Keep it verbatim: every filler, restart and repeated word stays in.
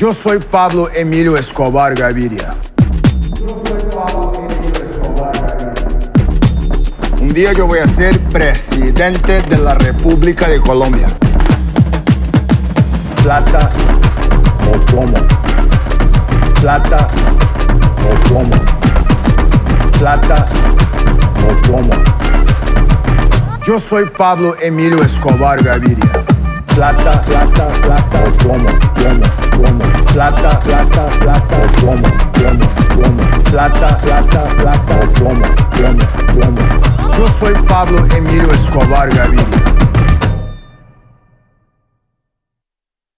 Yo soy Pablo Emilio Escobar Gaviria. Yo soy Pablo Emilio Escobar Gaviria. Un día yo voy a ser presidente de la República de Colombia. Plata o plomo. Plata o plomo. Plata o plomo. Yo soy Pablo Emilio Escobar Gaviria. Plata, plata, plata o plomo, plomo, plomo. Plata, plata, plata o plomo, plomo, plomo. Plata, plata, plata o plomo, plomo, plomo. Yo soy Pablo Emilio Escobar Gaviria.